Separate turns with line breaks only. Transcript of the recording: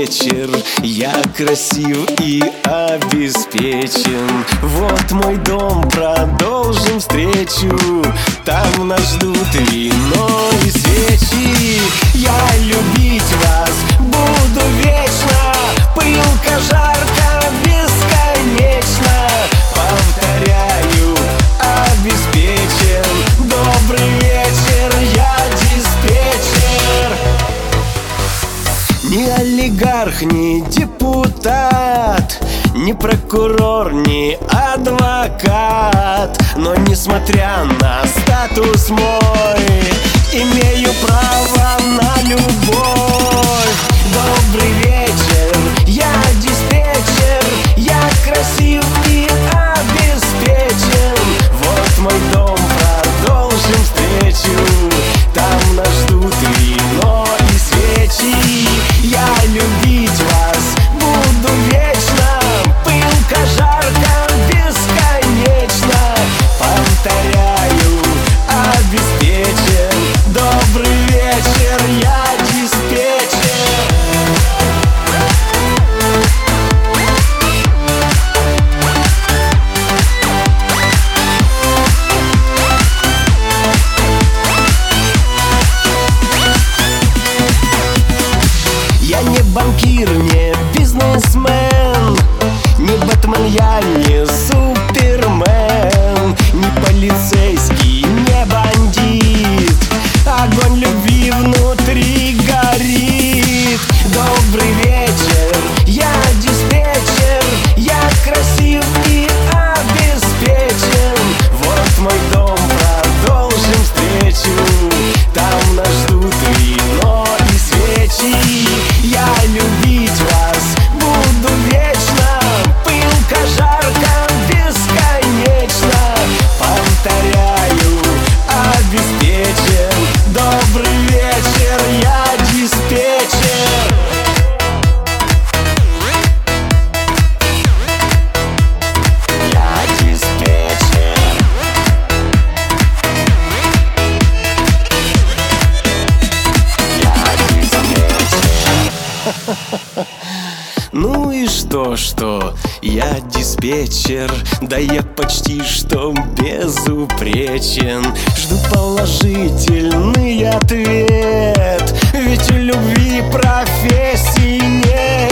вечер, я красив и обеспечен. Вот мой дом, продолжим встречу. Там нас ждут вино и свечи. Я любить вас буду вечно. Пылка, жарко, бесконечно. Повторяю, обеспечен. Добрый вечер, я диспетчер. Ни олигарх, ни депутат, ни прокурор, ни адвокат, но несмотря на статус мой, имею право на любовь. Добрый вечер, я диспетчер, я красив и обеспечен. Вот мой дом, продолжим встречу. Там нас ждут вино и свечи. Я любить вас буду вечно. Пылка, жарко, бесконечно. Повторяю, обеспечен. Добрый вечер, я диспетчер. Я не банкир, не бизнесмен, не Бэтмен, я не Супермен, не полицейский, не бандит. Огонь любви внутри горит. Добрый вечер, я диспетчер, я красив и обеспечен. Вот мой дом, продолжим встречу. Там нас ждут вино и свечи. Я любить вас буду вечно. Пылка, жарко, бесконечно. Повторяю, обеспечен. Добрый вечер, я диспетчер. Я диспетчер. Я диспетчер. Ну и что, я диспетчер, да я почти что безупречен. Жду положительный ответ, ведь у любви профессии нет.